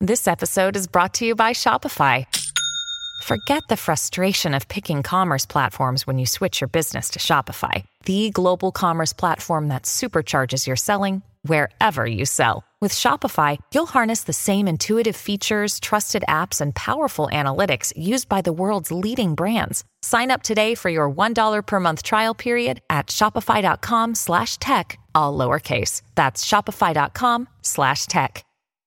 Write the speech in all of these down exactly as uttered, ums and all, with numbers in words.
This episode is brought to you by Shopify. Forget the frustration of picking commerce platforms when you switch your business to Shopify, the global commerce platform that supercharges your selling wherever you sell. With Shopify, you'll harness the same intuitive features, trusted apps, and powerful analytics used by the world's leading brands. Sign up today for your one dollar per month trial period at shopify.com slash tech, all lowercase. That's shopify.com slash tech.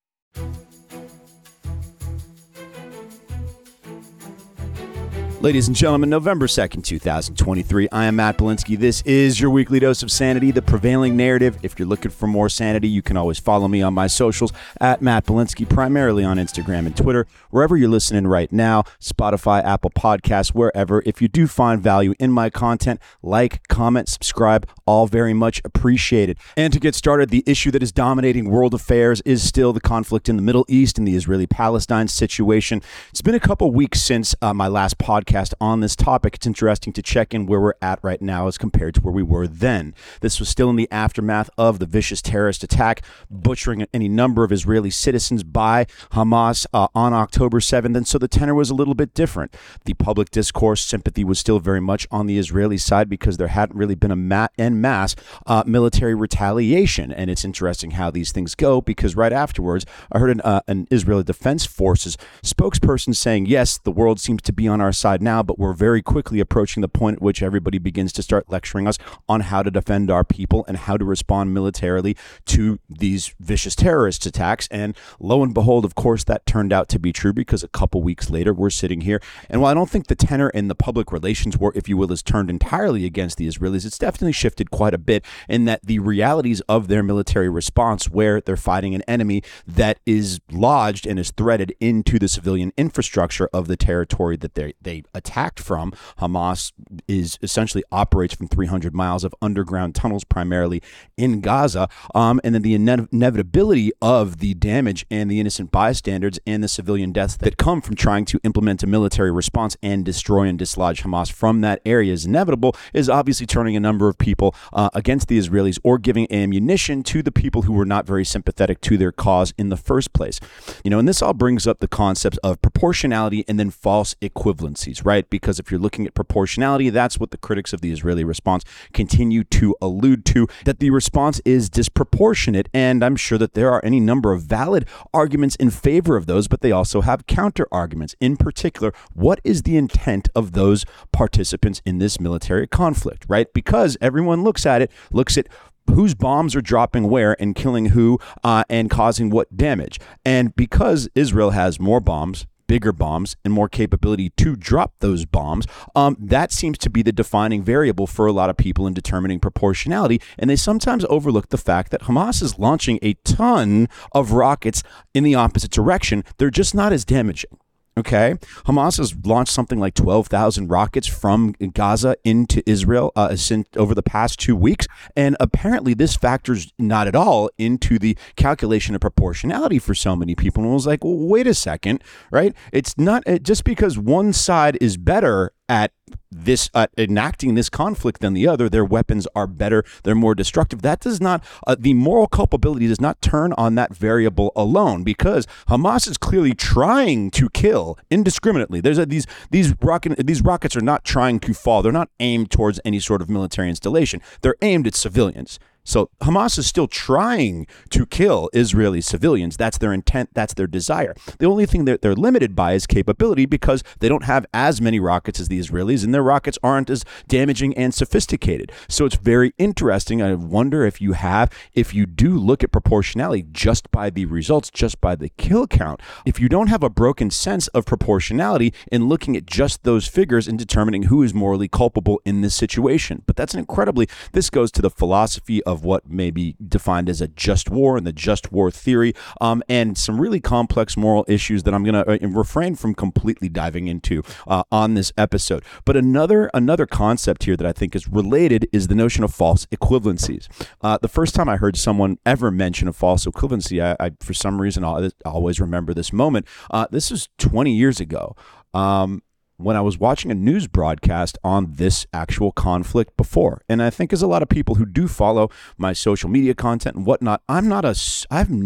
Ladies and gentlemen, November second, twenty twenty-three, I am Matt Belinsky. This is your weekly dose of sanity, the prevailing narrative. If you're looking for more sanity, you can always follow me on my socials at Matt Belinsky, primarily on Instagram and Twitter, wherever you're listening right now, Spotify, Apple Podcasts, wherever. If you do find value in my content, like, comment, subscribe, all very much appreciated. And to get started, the issue that is dominating world affairs is still the conflict in the Middle East and the Israeli-Palestine situation. It's been a couple weeks since uh, my last podcast on this topic. It's interesting to check in where we're at right now as compared to where we were then. This was still in the aftermath of the vicious terrorist attack, butchering any number of Israeli citizens by Hamas uh, on October seventh, and so the tenor was a little bit different. The public discourse sympathy was still very much on the Israeli side because there hadn't really been a ma- en masse uh, military retaliation, and it's interesting how these things go because right afterwards, I heard an, uh, an Israeli Defense Forces spokesperson saying, yes, the world seems to be on our side now, but we're very quickly approaching the point at which everybody begins to start lecturing us on how to defend our people and how to respond militarily to these vicious terrorist attacks. And lo and behold, of course, that turned out to be true because a couple weeks later, we're sitting here. And while I don't think the tenor in the public relations war, if you will, is turned entirely against the Israelis, it's definitely shifted quite a bit in that the realities of their military response, where they're fighting an enemy that is lodged and is threaded into the civilian infrastructure of the territory that they they attacked from. Hamas is essentially operates from three hundred miles of underground tunnels, primarily in Gaza. Um, and then the ine- inevitability of the damage and the innocent bystanders and the civilian deaths that come from trying to implement a military response and destroy and dislodge Hamas from that area is inevitable, is obviously turning a number of people uh, against the Israelis or giving ammunition to the people who were not very sympathetic to their cause in the first place. You know, and this all brings up the concepts of proportionality and then false equivalencies, right? Because if you're looking at proportionality, that's what the critics of the Israeli response continue to allude to, that the response is disproportionate. And I'm sure that there are any number of valid arguments in favor of those, but they also have counter arguments. In particular, what is the intent of those participants in this military conflict, right? Because everyone looks at it, looks at whose bombs are dropping where and killing who uh, and causing what damage. And because Israel has more bombs, bigger bombs, and more capability to drop those bombs, um, that seems to be the defining variable for a lot of people in determining proportionality. And they sometimes overlook the fact that Hamas is launching a ton of rockets in the opposite direction. They're just not as damaging. Okay, Hamas has launched something like twelve thousand rockets from Gaza into Israel uh, since over the past two weeks. And apparently this factors not at all into the calculation of proportionality for so many people. And it was like, well, wait a second, right? It's not it, just because one side is better at this uh, enacting this conflict than the other, their weapons are better, they're more destructive. That does not, uh, the moral culpability does not turn on that variable alone, because Hamas is clearly trying to kill indiscriminately. There's a, these these rocket these rockets are not trying to fall. They're not aimed towards any sort of military installation. They're aimed at civilians. So Hamas is still trying to kill Israeli civilians. That's their intent. That's their desire. The only thing that they're limited by is capability, because they don't have as many rockets as the Israelis, and their rockets aren't as damaging and sophisticated. So it's very interesting. I wonder if you have, if you do look at proportionality just by the results, just by the kill count, if you don't have a broken sense of proportionality in looking at just those figures and determining who is morally culpable in this situation. But that's an incredibly, this goes to the philosophy of what may be defined as a just war and the just war theory, um, and some really complex moral issues that I'm going to uh, refrain from completely diving into uh, on this episode. But another another concept here that I think is related is the notion of false equivalencies. Uh, the first time I heard someone ever mention a false equivalency, I, I for some reason I'll, I'll always remember this moment. Uh, this was twenty years ago. Um, when I was watching a news broadcast on this actual conflict before. And I think as a lot of people who do follow my social media content and whatnot, I'm not a, I'm not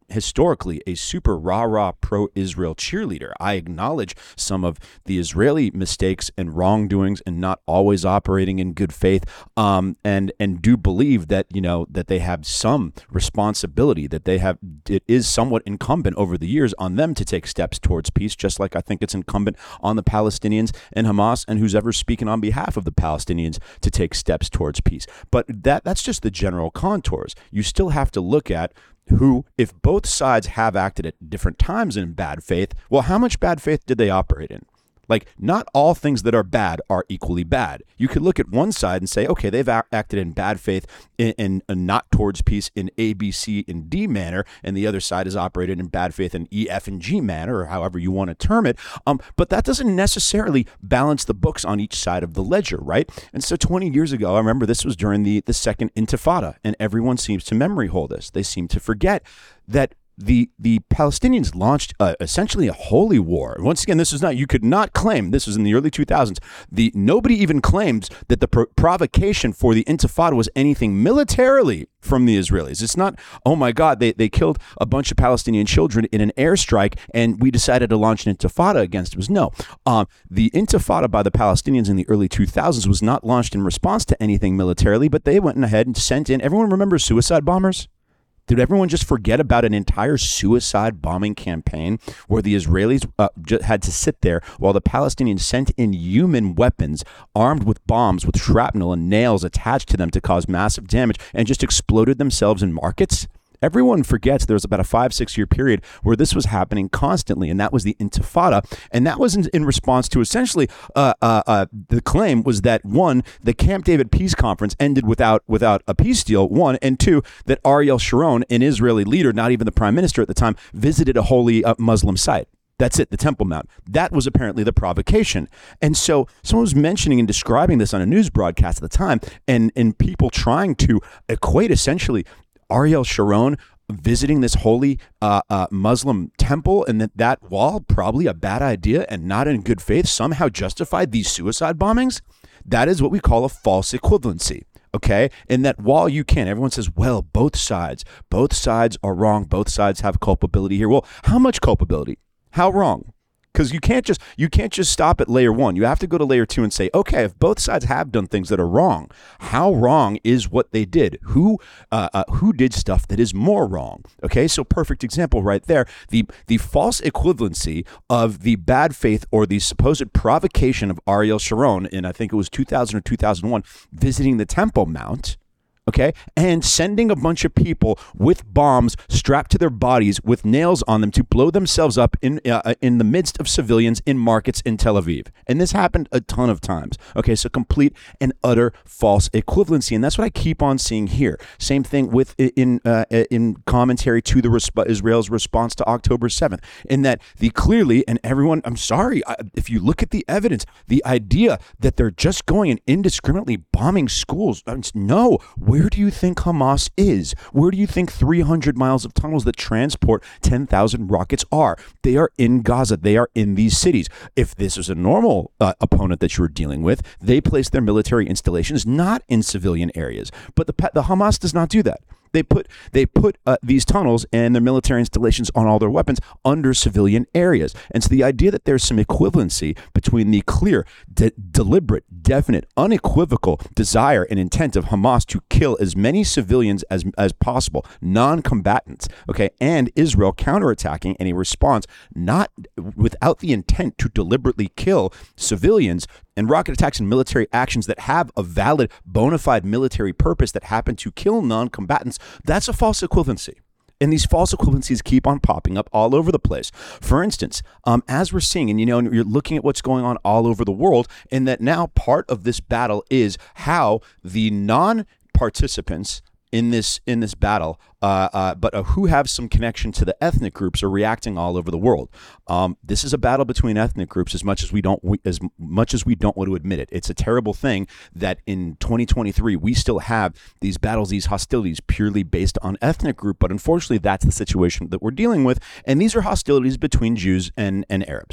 historically a super rah-rah pro-Israel cheerleader. I acknowledge some of the Israeli mistakes and wrongdoings and not always operating in good faith, um, and and do believe that, you know, that they have some responsibility, that they have, it is somewhat incumbent over the years on them to take steps towards peace, just like I think it's incumbent on the Palestinians and Hamas and who's ever speaking on behalf of the Palestinians to take steps towards peace. But that that's just the general contours. You still have to look at who, if both sides have acted at different times in bad faith, well, how much bad faith did they operate in? Like, not all things that are bad are equally bad. You could look at one side and say, okay, they've a- acted in bad faith in, in, in not towards peace in A, B, C, and D manner, and the other side has operated in bad faith in E, F, and G manner, or however you want to term it. Um, but that doesn't necessarily balance the books on each side of the ledger, right? And so twenty years ago, I remember this was during the, the second Intifada, and everyone seems to memory hold this. They seem to forget that The the Palestinians launched uh, essentially a holy war. Once again, this is not, you could not claim, this was in the early two thousands, the nobody even claims that the pro- provocation for the Intifada was anything militarily from the Israelis. It's not, oh my God, they, they killed a bunch of Palestinian children in an airstrike and we decided to launch an Intifada against them. No, um, the Intifada by the Palestinians in the early two thousands was not launched in response to anything militarily, but they went ahead and sent in, everyone remembers suicide bombers? Did everyone just forget about an entire suicide bombing campaign where the Israelis uh, just had to sit there while the Palestinians sent in human weapons armed with bombs with shrapnel and nails attached to them to cause massive damage and just exploded themselves in markets? Everyone forgets there was about a five, six year period where this was happening constantly, and that was the Intifada. And that was in, in response to essentially uh, uh, uh, the claim was that, one, the Camp David peace conference ended without without a peace deal, one, and two, that Ariel Sharon, an Israeli leader, not even the prime minister at the time, visited a holy uh, Muslim site. That's it, the Temple Mount. That was apparently the provocation. And so someone was mentioning and describing this on a news broadcast at the time, and, and people trying to equate essentially Ariel Sharon visiting this holy uh, uh, Muslim temple, and that that while probably a bad idea and not in good faith somehow justified these suicide bombings. That is what we call a false equivalency. Okay. And that while you can, everyone says, well, both sides, both sides are wrong. Both sides have culpability here. Well, how much culpability? How wrong? Because you can't just you can't just stop at layer one. You have to go to layer two and say, okay, if both sides have done things that are wrong, how wrong is what they did? Who uh, uh, who did stuff that is more wrong? Okay, so perfect example right there. The the false equivalency of the bad faith or the supposed provocation of Ariel Sharon in, I think it was two thousand or two thousand one, visiting the Temple Mount. Okay, and sending a bunch of people with bombs strapped to their bodies with nails on them to blow themselves up in uh, in the midst of civilians in markets in Tel Aviv. And this happened a ton of times. Okay, so complete and utter false equivalency. And that's what I keep on seeing here. Same thing with in uh, in commentary to the resp- Israel's response to October seventh, in that the clearly, and everyone, I'm sorry, I, if you look at the evidence, the idea that they're just going and indiscriminately bombing schools, I mean, no, where do you think Hamas is? Where do you think three hundred miles of tunnels that transport ten thousand rockets are? They are in Gaza. They are in these cities. If this is a normal uh, opponent that you're dealing with, they place their military installations not in civilian areas. But the, the Hamas does not do that. They put they put uh, these tunnels and their military installations on all their weapons under civilian areas. And so the idea that there's some equivalency between the clear, de- deliberate, definite, unequivocal desire and intent of Hamas to kill as many civilians as as possible, non-combatants, okay, and Israel counterattacking in a response not without the intent to deliberately kill civilians, and rocket attacks and military actions that have a valid, bona fide military purpose that happen to kill non-combatants, that's a false equivalency. And these false equivalencies keep on popping up all over the place. For instance, um, as we're seeing, and you know, you're looking at what's going on all over the world, and that now part of this battle is how the non-participants in this in this battle, uh, uh, but uh, who have some connection to the ethnic groups are reacting all over the world. Um, this is a battle between ethnic groups, as much as we don't we, as much as we don't want to admit it. It's a terrible thing that in twenty twenty-three we still have these battles, these hostilities purely based on ethnic group. But unfortunately, that's the situation that we're dealing with, and these are hostilities between Jews and and Arabs.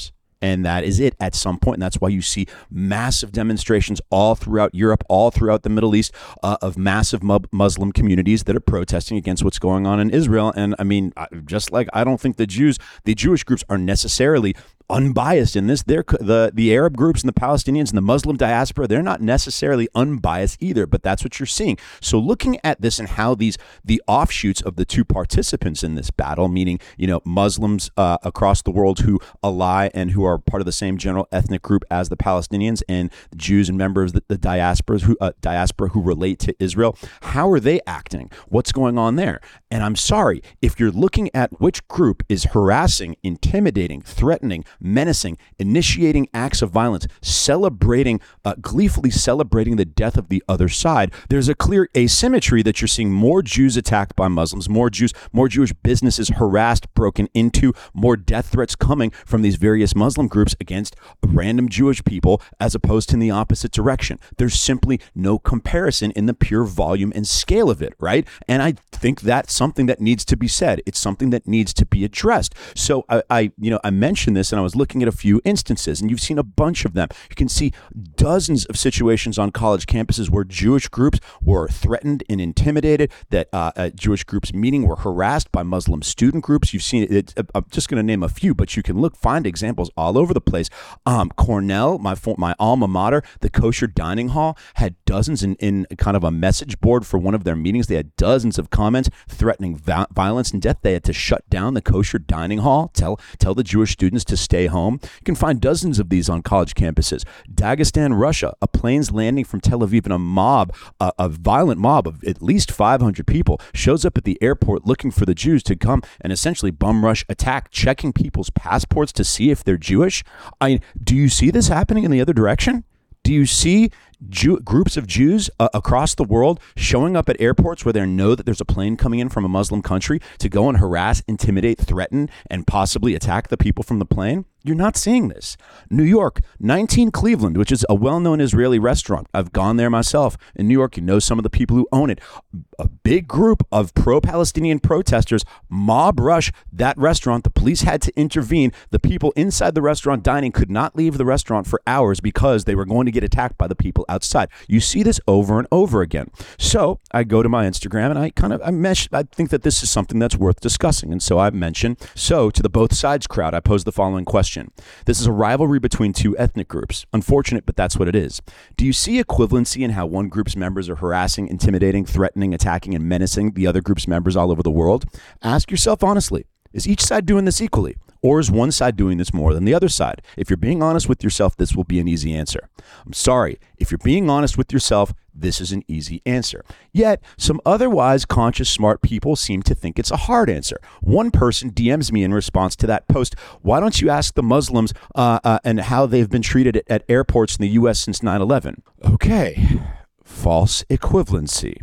And that is it at some point. And that's why you see massive demonstrations all throughout Europe, all throughout the Middle East, uh, of massive mu- Muslim communities that are protesting against what's going on in Israel. And I mean, just like I don't think the Jews, the Jewish groups are necessarily unbiased in this. They're the the Arab groups and the Palestinians and the Muslim diaspora, they're not necessarily unbiased either, but that's what you're seeing. So looking at this and how these the offshoots of the two participants in this battle, meaning, you know, Muslims uh, across the world who ally and who are part of the same general ethnic group as the Palestinians, and the Jews and members of the, the diasporas who uh, diaspora who relate to Israel, how are they acting? What's going on there? And I'm sorry, if you're looking at which group is harassing, intimidating, threatening, menacing, initiating acts of violence, celebrating, uh, gleefully celebrating the death of the other side, there's a clear asymmetry that you're seeing more Jews attacked by Muslims, more Jews, more Jewish businesses harassed, broken into, more death threats coming from these various Muslim groups against random Jewish people, as opposed to in the opposite direction. There's simply no comparison in the pure volume and scale of it, right? And I think that's something that needs to be said. It's something that needs to be addressed. So I, I you know, I mentioned this, and I was looking at a few instances, and you've seen a bunch of them. You can see dozens of situations on college campuses where Jewish groups were threatened and intimidated, that uh, uh, Jewish groups meeting were harassed by Muslim student groups. You've seen it. I'm just going to name a few, but you can look, find examples all over the place. Um, Cornell, my my alma mater, the Kosher Dining Hall, had dozens in, in kind of a message board for one of their meetings. They had dozens of comments threatening va- violence and death. They had to shut down the Kosher Dining Hall, tell tell the Jewish students to stay home. You can find dozens of these on college campuses. Dagestan, Russia, a plane's landing from Tel Aviv, and a mob, uh, a violent mob of at least five hundred people shows up at the airport looking for the Jews to come and essentially bum rush attack, checking people's passports to see if they're Jewish. I mean, do you see this happening in the other direction? Do you see Jew- groups of Jews uh, across the world showing up at airports where they know that there's a plane coming in from a Muslim country to go and harass, intimidate, threaten, and possibly attack the people from the plane? You're not seeing this. New York, nineteen Cleveland, which is a well-known Israeli restaurant. I've gone there myself. In New York, you know some of the people who own it. A big group of pro-Palestinian protesters mob rush that restaurant. The police had to intervene. The people inside the restaurant dining could not leave the restaurant for hours because they were going to get attacked by the people outside. You see this over and over again. So I go to my Instagram and I kind of I mesh. I think that this is something that's worth discussing, and so I mentioned. So to the both sides crowd, I posed the following question. This is a rivalry between two ethnic groups. Unfortunate, but that's what it is. Do you see equivalency in how one group's members are harassing, intimidating, threatening, attacking, and menacing the other group's members all over the world? Ask yourself honestly, is each side doing this equally? Or is one side doing this more than the other side? If you're being honest with yourself, this will be an easy answer. I'm sorry. If you're being honest with yourself, this is an easy answer. Yet, some otherwise conscious, smart people seem to think it's a hard answer. One person D Ms me in response to that post, why don't you ask the Muslims uh, uh, and how they've been treated at, at airports in the U S since nine eleven? Okay, false equivalency.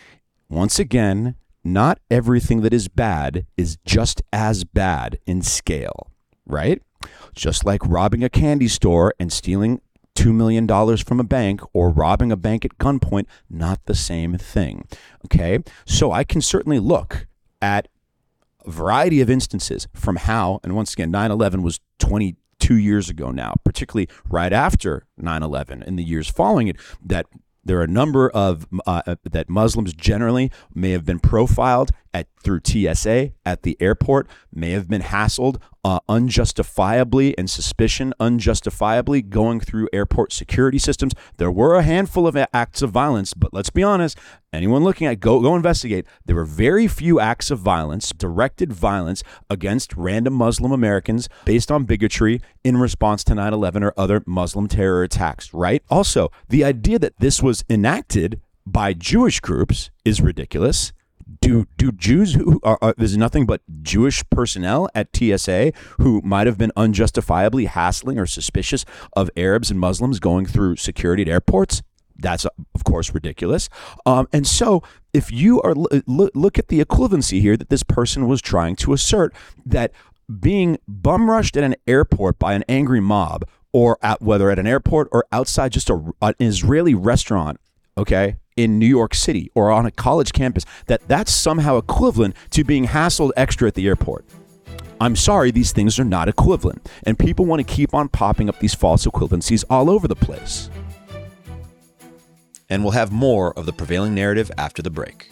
Once again, not everything that is bad is just as bad in scale, right? Just like robbing a candy store and stealing two million dollars from a bank, or robbing a bank at gunpoint, not the same thing, okay? So I can certainly look at a variety of instances from how, and once again, nine eleven was twenty-two years ago now, particularly right after nine eleven and the years following it, that there are a number of uh, that Muslims generally may have been profiled at through T S A at the airport, may have been hassled uh, unjustifiably and suspicion unjustifiably going through airport security systems. There were a handful of acts of violence, but let's be honest, anyone looking at go go investigate. There were very few acts of violence, directed violence against random Muslim Americans based on bigotry in response to nine eleven or other Muslim terror attacks, right? Also, the idea that this was enacted by Jewish groups is ridiculous. Do do Jews who are, are there's nothing but Jewish personnel at T S A who might have been unjustifiably hassling or suspicious of Arabs and Muslims going through security at airports? That's, of course, ridiculous. Um, and so if you are look, look at the equivalency here that this person was trying to assert, that being bum rushed at an airport by an angry mob, or at, whether at an airport or outside just a, an Israeli restaurant, okay, in New York City or on a college campus, that that's somehow equivalent to being hassled extra at the airport. I'm sorry, these things are not equivalent. And people want to keep on popping up these false equivalencies all over the place. And we'll have more of the prevailing narrative after the break.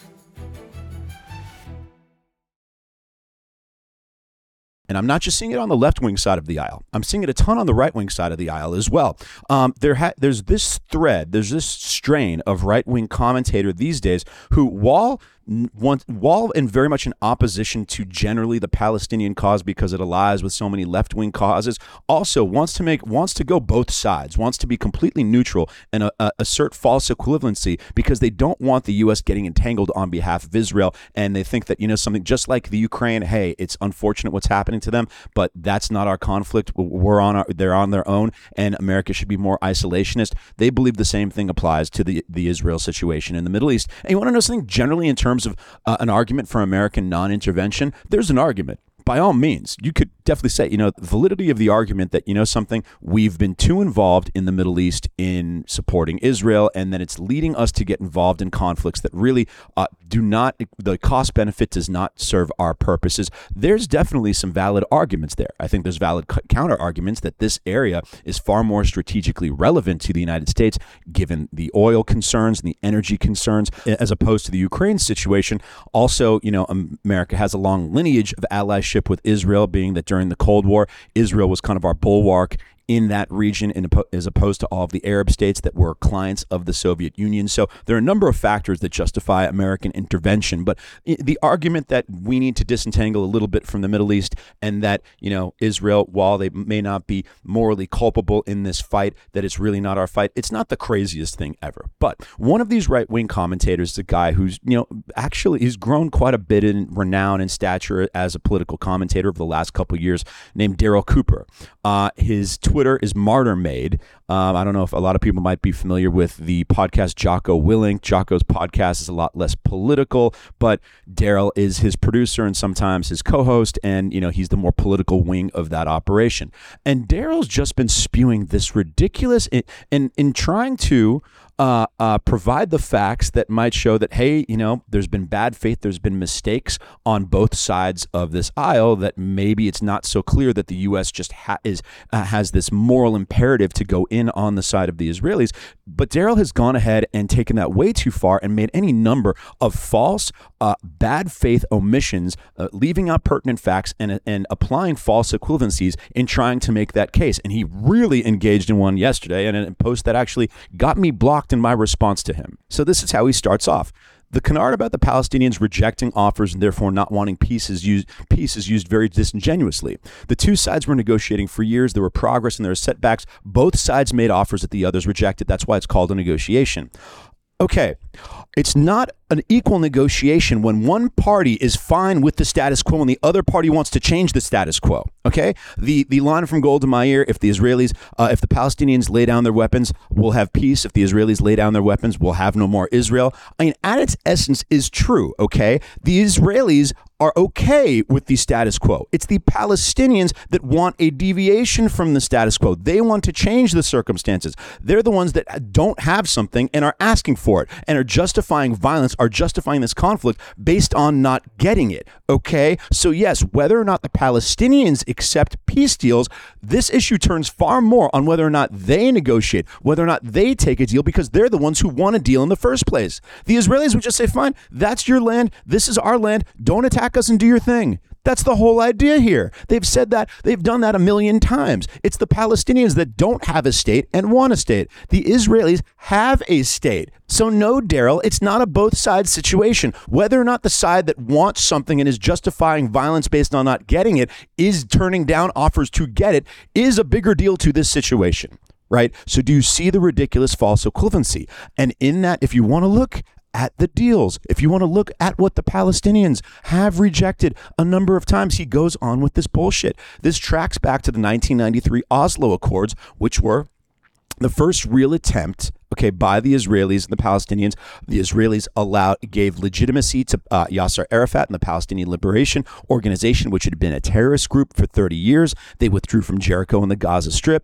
And I'm not just seeing it on the left-wing side of the aisle. I'm seeing it a ton on the right-wing side of the aisle as well. Um, there ha- there's this thread, there's this strain of right-wing commentator these days who, while One, while in very much in opposition to generally the Palestinian cause because it allies with so many left-wing causes, also wants to make wants to go both sides, wants to be completely neutral and uh, uh, assert false equivalency because they don't want the U S getting entangled on behalf of Israel, and they think that, you know, something just like the Ukraine, hey, it's unfortunate what's happening to them, but that's not our conflict. We're on our, they're on their own, and America should be more isolationist. They believe the same thing applies to the the Israel situation in the Middle East. And you want to know something generally in terms of uh, an argument for American non-intervention? There's an argument. By all means, you could definitely say, you know, the validity of the argument that, you know, something, we've been too involved in the Middle East in supporting Israel, and then it's leading us to get involved in conflicts that really uh, do not, the cost benefit does not serve our purposes. There's definitely some valid arguments there. I think there's valid counter arguments that this area is far more strategically relevant to the United States, given the oil concerns and the energy concerns, as opposed to the Ukraine situation. Also, you know, America has a long lineage of allyship with Israel, being that during the Cold War, Israel was kind of our bulwark in that region, in, as opposed to all of the Arab states that were clients of the Soviet Union. So there are a number of factors that justify American intervention. But the argument that we need to disentangle a little bit from the Middle East, and that, you know, Israel, while they may not be morally culpable in this fight, that it's really not our fight, it's not the craziest thing ever. But one of these right-wing commentators is a guy who's, you know, actually he's grown quite a bit in renown and stature as a political commentator over the last couple of years, named Daryl Cooper. Uh, his Twitter Twitter is Martyr Made. Um, I don't know if a lot of people might be familiar with the podcast Jocko Willink. Jocko's podcast is a lot less political, but Daryl is his producer and sometimes his co-host, and, you know, he's the more political wing of that operation. And Daryl's just been spewing this ridiculous, in, in, in trying to Uh, uh, provide the facts that might show that, hey, you know, there's been bad faith, there's been mistakes on both sides of this aisle, that maybe it's not so clear that the U S just ha- is uh, has this moral imperative to go in on the side of the Israelis. But Daryl has gone ahead and taken that way too far and made any number of false, uh, bad faith omissions, uh, leaving out pertinent facts and, and applying false equivalencies in trying to make that case. And he really engaged in one yesterday, and a post that actually got me blocked in my response to him. So this is how he starts off. The canard about the Palestinians rejecting offers and therefore not wanting peace is used, peace is used very disingenuously. The two sides were negotiating for years. There were progress and there were setbacks. Both sides made offers that the others rejected. That's why it's called a negotiation. Okay, it's not an equal negotiation when one party is fine with the status quo and the other party wants to change the status quo. Okay, the the line from Golda Meir: if the Israelis, uh, if the Palestinians lay down their weapons, we'll have peace. If the Israelis lay down their weapons, we'll have no more Israel. I mean, at its essence, is true. Okay, the Israelis are okay with the status quo. It's the Palestinians that want a deviation from the status quo. They want to change the circumstances. They're the ones that don't have something and are asking for it and are justifying violence, are justifying this conflict based on not getting it. Okay? So yes, whether or not the Palestinians accept peace deals, this issue turns far more on whether or not they negotiate, whether or not they take a deal, because they're the ones who want a deal in the first place. The Israelis would just say, fine, that's your land, this is our land, don't attack us and do your thing. That's the whole idea here. They've said that. They've done that a million times. It's the Palestinians that don't have a state and want a state. The Israelis have a state. So no, Daryl, it's not a both sides situation. Whether or not the side that wants something and is justifying violence based on not getting it is turning down offers to get it is a bigger deal to this situation, right? So do you see the ridiculous false equivalency? And in that, if you want to look at the deals, if you want to look at what the Palestinians have rejected a number of times, he goes on with this bullshit. This tracks back to the nineteen ninety-three Oslo Accords, which were the first real attempt, okay, by the Israelis and the Palestinians. The Israelis allowed, gave legitimacy to uh, Yasser Arafat and the Palestinian Liberation Organization, which had been a terrorist group for thirty years. They withdrew from Jericho and the Gaza Strip.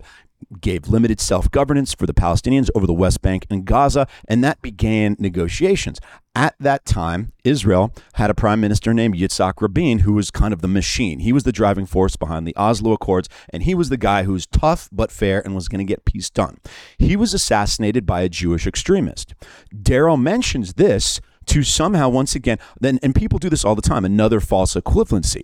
gave limited self-governance for the Palestinians over the West Bank and Gaza, and that began negotiations. At that time, Israel had a prime minister named Yitzhak Rabin, who was kind of the machine. He was the driving force behind the Oslo Accords, and he was the guy who was tough but fair and was going to get peace done. He was assassinated by a Jewish extremist. Daryl mentions this to somehow, once again, then, and people do this all the time, another false equivalency.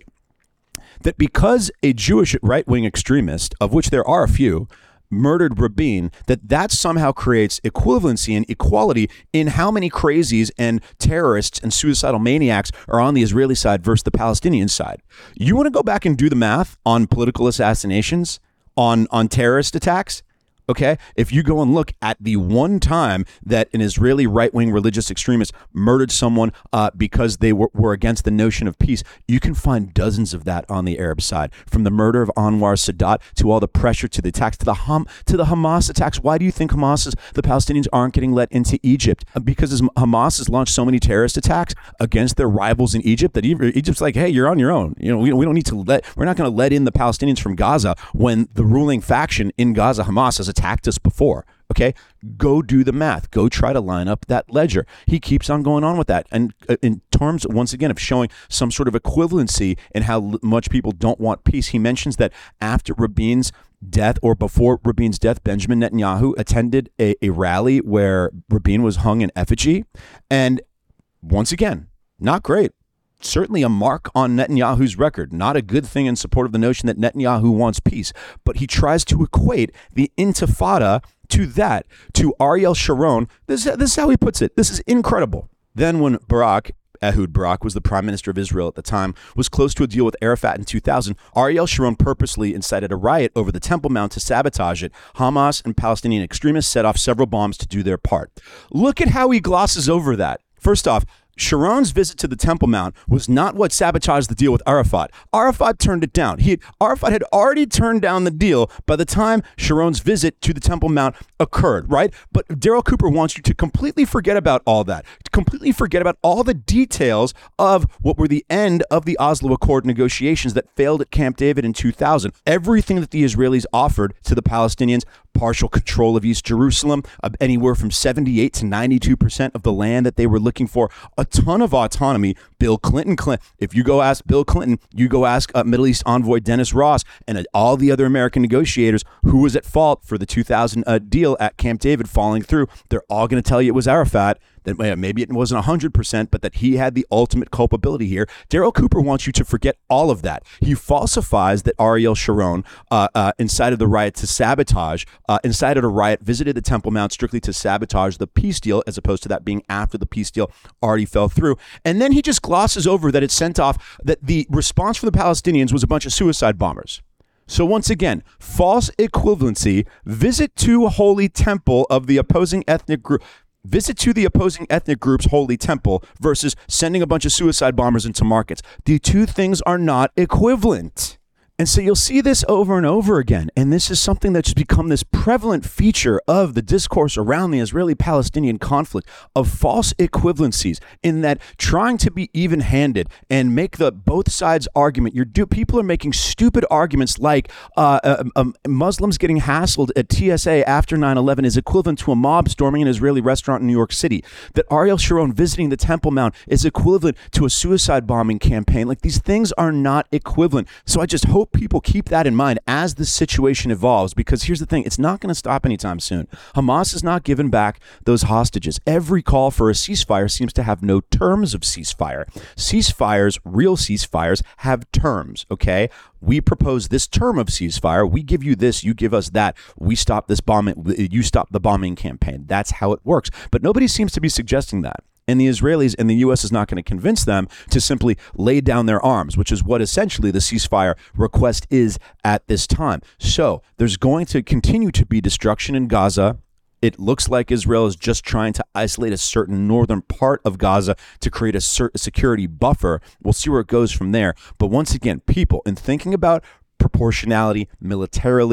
That because a Jewish right-wing extremist, of which there are a few, murdered Rabin, that that somehow creates equivalency and equality in how many crazies and terrorists and suicidal maniacs are on the Israeli side versus the Palestinian side. You want to go back and do the math on political assassinations, on, on terrorist attacks? Okay, if you go and look at the one time that an Israeli right-wing religious extremist murdered someone uh, because they were, were against the notion of peace, you can find dozens of that on the Arab side. From the murder of Anwar Sadat to all the pressure to the attacks, to the Ham, to the Hamas attacks. Why do you think Hamas is, the Palestinians aren't getting let into Egypt? Because Hamas has launched so many terrorist attacks against their rivals in Egypt that Egypt's like, hey, you're on your own. You know, we, we don't need to let, we're not going to let in the Palestinians from Gaza when the ruling faction in Gaza, Hamas, has attacked attacked us before. Okay, go do the math. Go try to line up that ledger. He keeps on going on with that. And in terms, once again, of showing some sort of equivalency in how much people don't want peace, he mentions that after Rabin's death, or before Rabin's death, Benjamin Netanyahu attended a, a rally where Rabin was hung in effigy. And once again, not great. Certainly a mark on Netanyahu's record. Not a good thing in support of the notion that Netanyahu wants peace. But he tries to equate the Intifada to that, to Ariel Sharon. This, this is how he puts it. This is incredible. Then when Barak, Ehud Barak, was the prime minister of Israel at the time, was close to a deal with Arafat in two thousand, Ariel Sharon purposely incited a riot over the Temple Mount to sabotage it. Hamas and Palestinian extremists set off several bombs to do their part. Look at how he glosses over that. First off, Sharon's visit to the Temple Mount was not what sabotaged the deal with Arafat. Arafat turned it down. He had, Arafat had already turned down the deal by the time Sharon's visit to the Temple Mount occurred, right? But Daryl Cooper wants you to completely forget about all that, to completely forget about all the details of what were the end of the Oslo Accord negotiations that failed at Camp David in two thousand. Everything that the Israelis offered to the Palestinians, partial control of East Jerusalem, uh, anywhere from seventy-eight to ninety-two percent of the land that they were looking for, a ton of autonomy. Bill Clinton, Clinton if you go ask Bill Clinton, you go ask uh, Middle East envoy Dennis Ross and uh, all the other American negotiators who was at fault for the two thousand uh, deal at Camp David falling through. They're all going to tell you it was Arafat. That maybe it wasn't one hundred percent, but that he had the ultimate culpability here. Daryl Cooper wants you to forget all of that. He falsifies that Ariel Sharon uh, uh, incited the riot to sabotage, uh, incited a riot, visited the Temple Mount strictly to sabotage the peace deal, as opposed to that being after the peace deal already fell through. And then he just glosses over that it sent off, that the response from the Palestinians was a bunch of suicide bombers. So once again, false equivalency, visit to a holy temple of the opposing ethnic group. Visit to the opposing ethnic group's holy temple versus sending a bunch of suicide bombers into markets. The two things are not equivalent. And so you'll see this over and over again. And this is something that's become this prevalent feature of the discourse around the Israeli-Palestinian conflict, of false equivalencies, in that trying to be even-handed and make the both sides argument. You're do, people are making stupid arguments like uh, uh, um, Muslims getting hassled at T S A after nine eleven is equivalent to a mob storming an Israeli restaurant in New York City. That Ariel Sharon visiting the Temple Mount is equivalent to a suicide bombing campaign. Like, these things are not equivalent. So I just hope people keep that in mind as the situation evolves, because here's the thing, it's not going to stop anytime soon. Hamas has not given back those hostages. Every call for a ceasefire seems to have no terms of ceasefire. Ceasefires, real ceasefires, have terms, okay? We propose this term of ceasefire. We give you this, you give us that. We stop this bombing, you stop the bombing campaign. That's how it works. But nobody seems to be suggesting that. And the Israelis and the U S is not going to convince them to simply lay down their arms, which is what essentially the ceasefire request is at this time. So there's going to continue to be destruction in Gaza. It looks like Israel is just trying to isolate a certain northern part of Gaza to create a certain security buffer. We'll see where it goes from there. But once again, people, in thinking about proportionality militarily,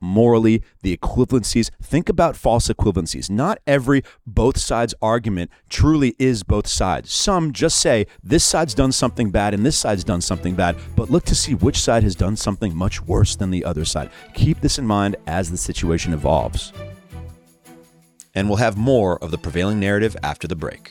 morally, the equivalencies. Think about false equivalencies. Not every both sides argument truly is both sides. Some just say this side's done something bad and this side's done something bad, but look to see which side has done something much worse than the other side. Keep this in mind as the situation evolves. And we'll have more of the prevailing narrative after the break.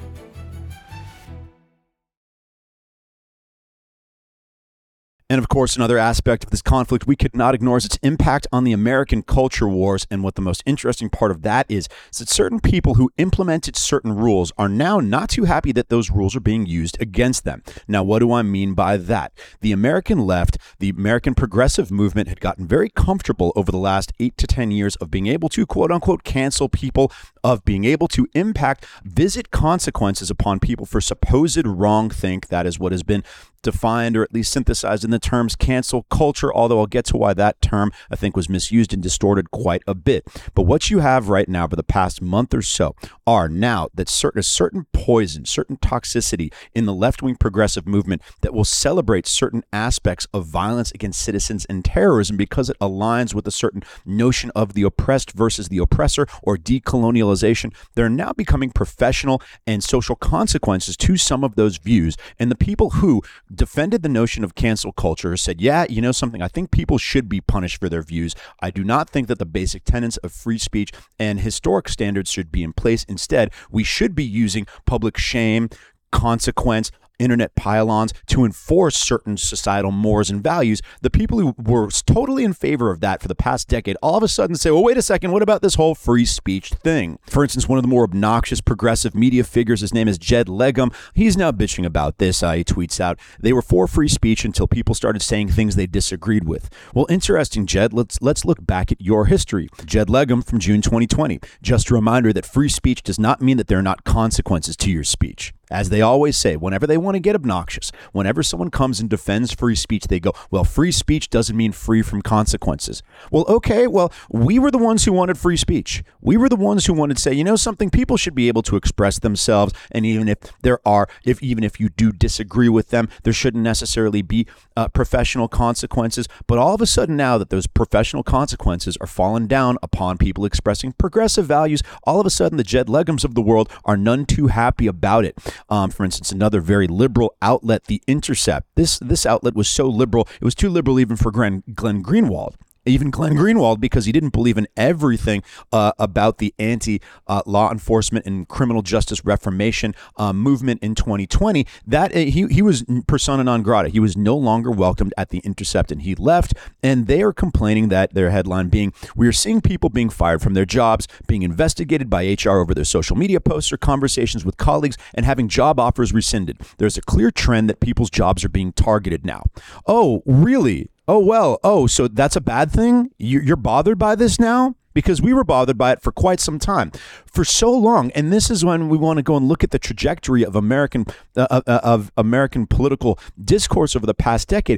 And of course, another aspect of this conflict we could not ignore is its impact on the American culture wars. And what the most interesting part of that is, is that certain people who implemented certain rules are now not too happy that those rules are being used against them. Now, what do I mean by that? The American left, the American progressive movement had gotten very comfortable over the last eight to ten years of being able to, quote unquote, cancel people, of being able to impact, visit consequences upon people for supposed wrong think. That is what has been defined or at least synthesized in the terms cancel culture, although I'll get to why that term I think was misused and distorted quite a bit. But what you have right now for the past month or so are now that certain a certain poison, certain toxicity in the left-wing progressive movement that will celebrate certain aspects of violence against citizens and terrorism because it aligns with a certain notion of the oppressed versus the oppressor or decolonialization. They're now becoming professional and social consequences to some of those views. And the people who defended the notion of cancel culture said, yeah, you know something, I think people should be punished for their views. I do not think that the basic tenets of free speech and historic standards should be in place. Instead, we should be using public shame, consequence, internet pylons to enforce certain societal mores and values. The people who were totally in favor of that for the past decade all of a sudden say, well, wait a second, what about this whole free speech thing? For instance, one of the more obnoxious progressive media figures, his name is Jed Legum. He's now bitching about this. Uh, he tweets out, they were for free speech until people started saying things they disagreed with. Well, interesting, Jed. Let's let's look back at your history. Jed Legum from June twenty twenty. Just a reminder that free speech does not mean that there are not consequences to your speech. As they always say, whenever they want to get obnoxious, whenever someone comes and defends free speech, they go, well, free speech doesn't mean free from consequences. Well, okay, well, we were the ones who wanted free speech. We were the ones who wanted to say, you know something, people should be able to express themselves. And even if there are, if even if you do disagree with them, there shouldn't necessarily be uh, professional consequences. But all of a sudden now that those professional consequences are falling down upon people expressing progressive values, all of a sudden the Jed Legums of the world are none too happy about it. Um, for instance, another very liberal outlet, The Intercept. This this outlet was so liberal, it was too liberal even for Glenn, Glenn Greenwald. Even Glenn Greenwald, because he didn't believe in everything uh, about the anti-law uh, enforcement and criminal justice reformation uh, movement in twenty twenty. That uh, he he was persona non grata. He was no longer welcomed at The Intercept, and he left. And they are complaining that their headline being, "We are seeing people being fired from their jobs, being investigated by H R over their social media posts or conversations with colleagues, and having job offers rescinded. There's a clear trend that people's jobs are being targeted now." Oh, really? Oh, well, oh, so that's a bad thing? You're bothered by this now? Because we were bothered by it for quite some time, for so long. And this is when we want to go and look at the trajectory of American uh, of American political discourse over the past decade.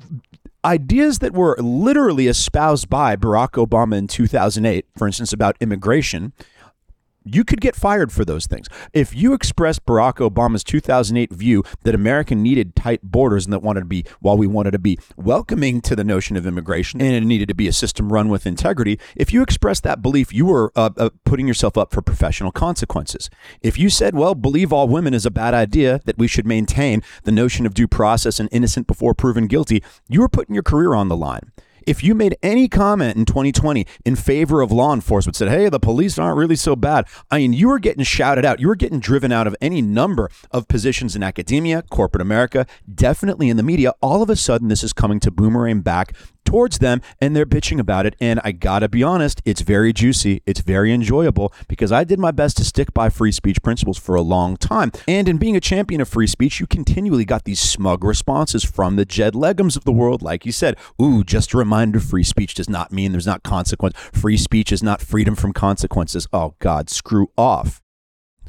Ideas that were literally espoused by Barack Obama in two thousand eight, for instance, about immigration, you could get fired for those things. If you expressed Barack Obama's two thousand eight view that America needed tight borders and that wanted to be, while we wanted to be welcoming to the notion of immigration and it needed to be a system run with integrity, if you expressed that belief, you were uh, uh, putting yourself up for professional consequences. If you said, well, believe all women is a bad idea, that we should maintain the notion of due process and innocent before proven guilty, you were putting your career on the line. If you made any comment in twenty twenty in favor of law enforcement, said, hey, the police aren't really so bad, I mean, you were getting shouted out. You were getting driven out of any number of positions in academia, corporate America, definitely in the media. All of a sudden, this is coming to boomerang back towards them, and they're bitching about it. And I gotta be honest, it's very juicy. It's very enjoyable because I did my best to stick by free speech principles for a long time. And in being a champion of free speech, you continually got these smug responses from the Jed Legums of the world. Like you said, ooh, just a reminder, free speech does not mean there's not consequence. Free speech is not freedom from consequences. Oh God, screw off.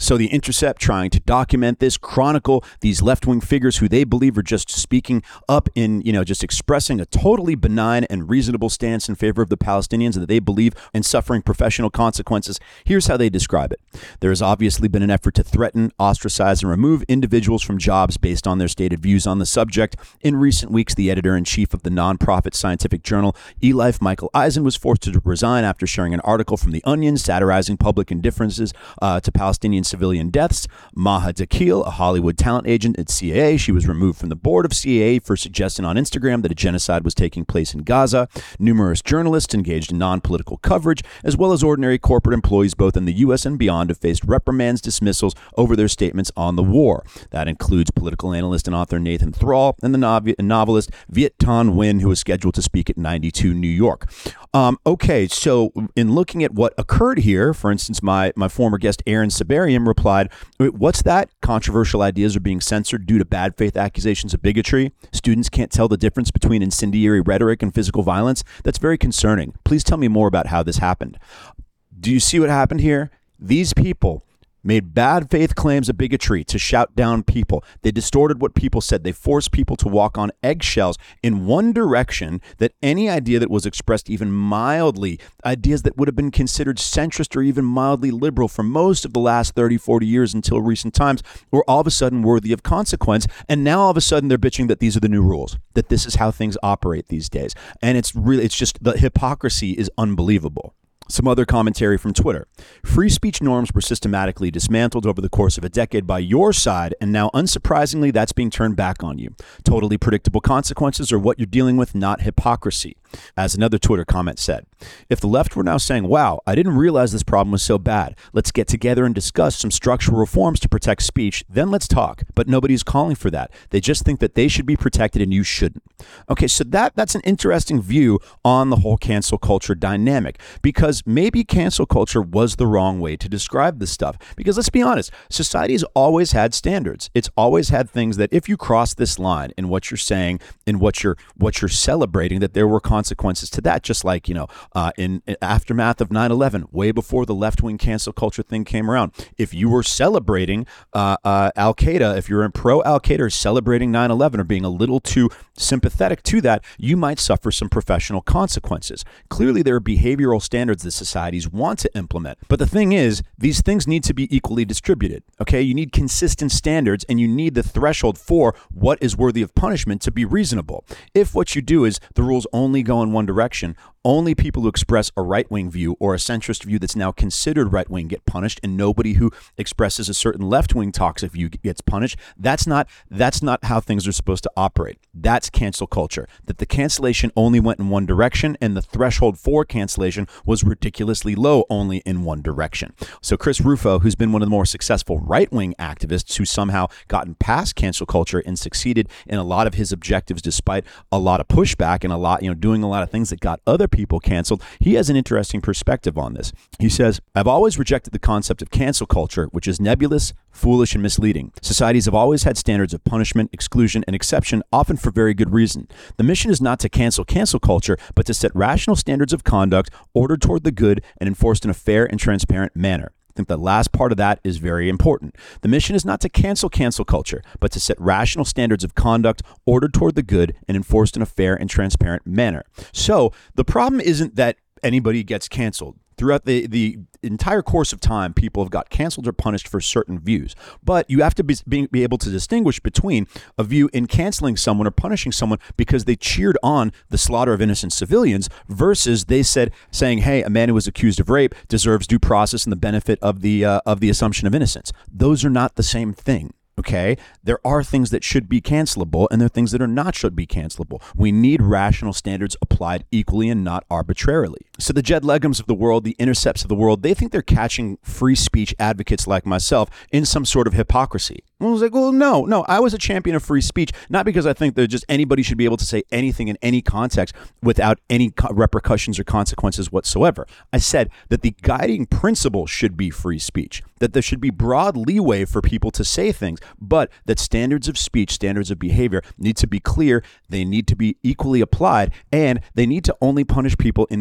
So The Intercept, trying to document this, chronicle these left-wing figures who they believe are just speaking up in, you know, just expressing a totally benign and reasonable stance in favor of the Palestinians and that they believe in suffering professional consequences. Here's how they describe it. There has obviously been an effort to threaten, ostracize, and remove individuals from jobs based on their stated views on the subject. In recent weeks, the editor-in-chief of the nonprofit scientific journal eLife, Michael Eisen, was forced to resign after sharing an article from The Onion satirizing public indifferences uh, to Palestinian civilian deaths. Maha Dakil, a Hollywood talent agent at C A A, she was removed from the board of C A A for suggesting on Instagram that a genocide was taking place in Gaza. Numerous journalists engaged in non-political coverage, as well as ordinary corporate employees both in the U S and beyond, have faced reprimands, dismissals over their statements on the war. That includes political analyst and author Nathan Thrall and the nov- novelist Viet Thanh Nguyen, who was scheduled to speak at ninety-two New York. Um, okay, so in looking at what occurred here, for instance, my, my former guest Aaron Sabarium replied, what's that? Controversial ideas are being censored due to bad faith accusations of bigotry. Students can't tell the difference between incendiary rhetoric and physical violence. That's very concerning. Please tell me more about how this happened. Do you see what happened here? These people made bad faith claims of bigotry to shout down people. They distorted what people said. They forced people to walk on eggshells in one direction, that any idea that was expressed even mildly, ideas that would have been considered centrist or even mildly liberal for most of the last thirty, forty years until recent times, were all of a sudden worthy of consequence. And now all of a sudden they're bitching that these are the new rules, that this is how things operate these days. And it's really, it's just, the hypocrisy is unbelievable. Some other commentary from Twitter. Free speech norms were systematically dismantled over the course of a decade by your side, and now, unsurprisingly, that's being turned back on you. Totally predictable consequences are what you're dealing with, not hypocrisy. As another Twitter comment said, if the left were now saying, wow, I didn't realize this problem was so bad. Let's get together and discuss some structural reforms to protect speech, then let's talk. But nobody's calling for that. They just think that they should be protected and you shouldn't. Okay, so that that's an interesting view on the whole cancel culture dynamic, because maybe cancel culture was the wrong way to describe this stuff. Because let's be honest, society has always had standards. It's always had things that if you cross this line in what you're saying, in what you're what you're celebrating, that there were consequences to that. Just like, you know, uh, in, in aftermath of nine eleven, way before the left-wing cancel culture thing came around, if you were celebrating uh, uh, Al Qaeda, if you're in pro Al Qaeda or celebrating nine eleven or being a little too sympathetic to that, you might suffer some professional consequences. Clearly, there are behavioral standards that societies want to implement. But the thing is, these things need to be equally distributed. Okay, you need consistent standards, and you need the threshold for what is worthy of punishment to be reasonable. If what you do is the rules only go in one direction, only people who express a right-wing view or a centrist view that's now considered right-wing get punished, and nobody who expresses a certain left-wing toxic view gets punished. That's not that's not how things are supposed to operate. That's cancel culture. That the cancellation only went in one direction, and the threshold for cancellation was ridiculously low, only in one direction. So Chris Rufo, who's been one of the more successful right-wing activists who somehow gotten past cancel culture and succeeded in a lot of his objectives despite a lot of pushback and a lot, you know, doing a lot of things that got other people canceled, he has an interesting perspective on this. He says, I've always rejected the concept of cancel culture, which is nebulous, foolish, and misleading. Societies have always had standards of punishment, exclusion, and exception, often for very good reason. The mission is not to cancel cancel culture, but to set rational standards of conduct ordered toward the good and enforced in a fair and transparent manner. I think the last part of that is very important. The mission is not to cancel cancel culture, but to set rational standards of conduct ordered toward the good and enforced in a fair and transparent manner. So the problem isn't that anybody gets canceled. Throughout the, the entire course of time, people have got canceled or punished for certain views. But you have to be, be, be able to distinguish between a view in canceling someone or punishing someone because they cheered on the slaughter of innocent civilians versus they said, saying, hey, a man who was accused of rape deserves due process and the benefit of the uh, of the assumption of innocence. Those are not the same thing. Okay, there are things that should be cancelable and there are things that are not should be cancelable. We need rational standards applied equally and not arbitrarily. So the Jed Legums of the world, the Intercepts of the world, they think they're catching free speech advocates like myself in some sort of hypocrisy. I was like, well, no, no, I was a champion of free speech, not because I think that just anybody should be able to say anything in any context without any co- repercussions or consequences whatsoever. I said that the guiding principle should be free speech, that there should be broad leeway for people to say things, but that standards of speech, standards of behavior need to be clear, they need to be equally applied, and they need to only punish people in the extreme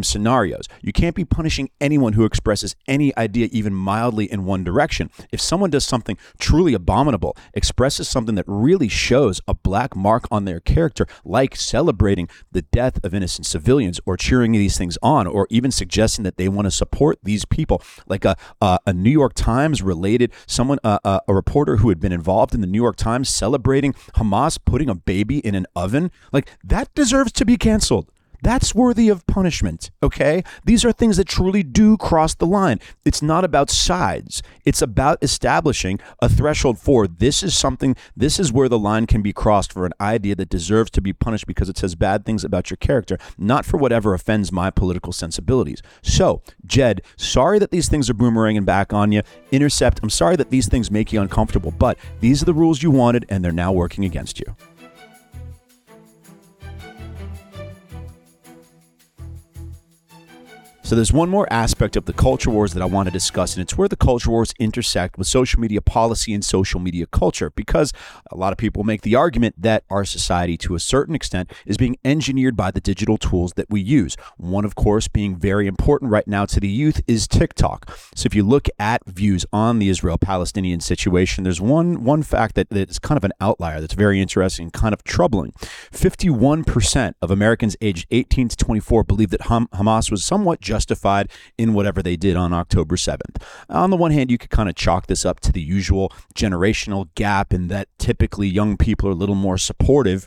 extreme scenarios. You can't be punishing anyone who expresses any idea even mildly in one direction. If someone does something truly abominable, expresses something that really shows a black mark on their character, like celebrating the death of innocent civilians or cheering these things on, or even suggesting that they want to support these people, like a a, a New York Times related someone, uh, uh, a reporter who had been involved in the New York Times celebrating Hamas putting a baby in an oven, like that deserves to be canceled. That's worthy of punishment, okay? These are things that truly do cross the line. It's not about sides. It's about establishing a threshold for this is something, this is where the line can be crossed for an idea that deserves to be punished because it says bad things about your character, not for whatever offends my political sensibilities. So, Jed, sorry that these things are boomeranging back on you. Intercept, I'm sorry that these things make you uncomfortable, but these are the rules you wanted and they're now working against you. So there's one more aspect of the culture wars that I want to discuss, and it's where the culture wars intersect with social media policy and social media culture, because a lot of people make the argument that our society, to a certain extent, is being engineered by the digital tools that we use. One, of course, being very important right now to the youth is TikTok. So if you look at views on the Israel-Palestinian situation, there's one, one fact that, that is kind of an outlier that's very interesting and kind of troubling. fifty-one percent of Americans aged eighteen to twenty-four believe that Ham- Hamas was somewhat just justified in whatever they did on October seventh. On the one hand, you could kind of chalk this up to the usual generational gap in that typically young people are a little more supportive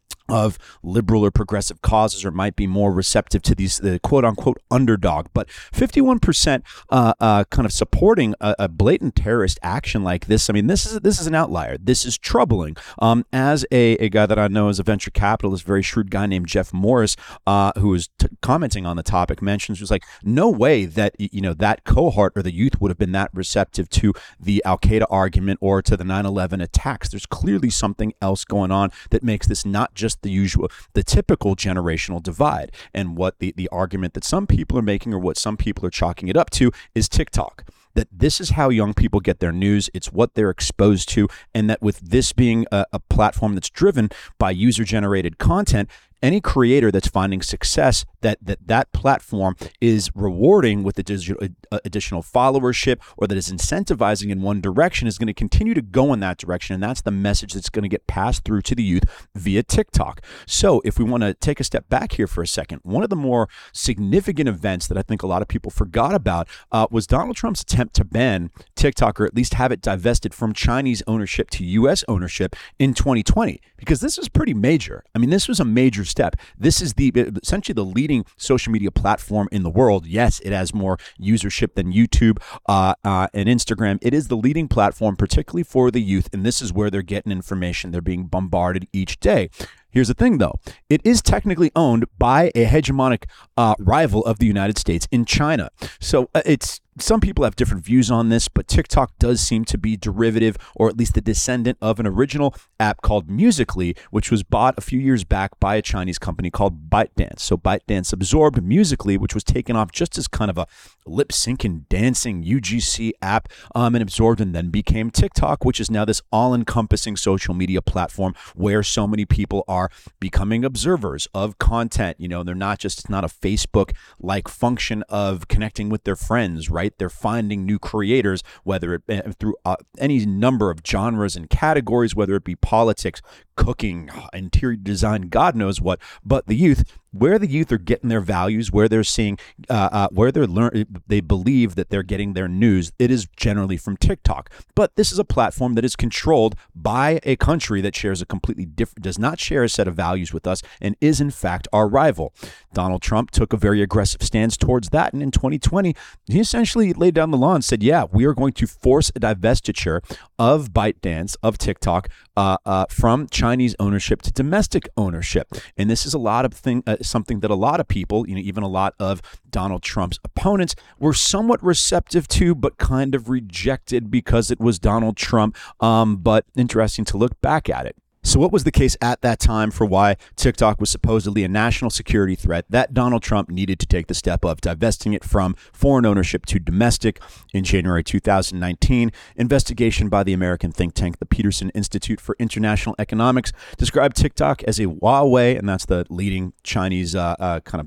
of liberal or progressive causes, or might be more receptive to these the quote unquote underdog. But fifty-one percent uh, uh, kind of supporting a, a blatant terrorist action like this. I mean, this is this is an outlier. This is troubling. Um, as a, a guy that I know is a venture capitalist, very shrewd guy named Jeff Morris, uh, who was t- commenting on the topic, mentions was like, no way that you know that cohort or the youth would have been that receptive to the Al Qaeda argument or to the nine eleven attacks. There's clearly something else going on that makes this not just the usual, the typical generational divide. And what the, the argument that some people are making, or what some people are chalking it up to, is TikTok. That this is how young people get their news. It's what they're exposed to. And that with this being a, a platform that's driven by user-generated content, any creator that's finding success, that that, that platform is rewarding with digital, uh, additional followership, or that is incentivizing in one direction, is going to continue to go in that direction. And that's the message that's going to get passed through to the youth via TikTok. So if we want to take a step back here for a second, one of the more significant events that I think a lot of people forgot about uh, was Donald Trump's attempt to ban TikTok, or at least have it divested from Chinese ownership to U S ownership in twenty twenty, because this was pretty major. I mean, this was a major step. This is the essentially the leading social media platform in the world. Yes, it has more usership than YouTube uh, uh, and Instagram. It is the leading platform, particularly for the youth, and this is where they're getting information. They're being bombarded each day. Here's the thing, though. It is technically owned by a hegemonic uh, rival of the United States in China. So uh, it's some people have different views on this, but TikTok does seem to be derivative, or at least the descendant of an original app called Musical.ly, which was bought a few years back by a Chinese company called ByteDance. So ByteDance absorbed Musical.ly, which was taken off just as kind of a lip syncing, dancing U G C app, um, and absorbed and then became TikTok, which is now this all-encompassing social media platform where so many people are becoming observers of content. You know, they're not just, it's not a Facebook-like function of connecting with their friends, right? They're finding new creators, whether it be through uh, any number of genres and categories, whether it be politics, cooking, interior design, God knows what. But the youth, where the youth are getting their values, where they're seeing, uh, uh, where they're learn, they believe that they're getting their news, it is generally from TikTok. But this is a platform that is controlled by a country that shares a completely different, does not share a set of values with us, and is in fact our rival. Donald Trump took a very aggressive stance towards that, and in twenty twenty, he essentially laid down the law and said, "Yeah, we are going to force a divestiture of ByteDance, of TikTok, uh, uh, from Chinese ownership to domestic ownership." And this is a lot of thing. Uh, something that a lot of people, you know, even a lot of Donald Trump's opponents were somewhat receptive to, but kind of rejected because it was Donald Trump. Um, but interesting to look back at it. So what was the case at that time for why TikTok was supposedly a national security threat that Donald Trump needed to take the step of divesting it from foreign ownership to domestic? In January two thousand nineteen, investigation by the American think tank, the Peterson Institute for International Economics, described TikTok as a Huawei, and that's the leading Chinese uh, uh, kind of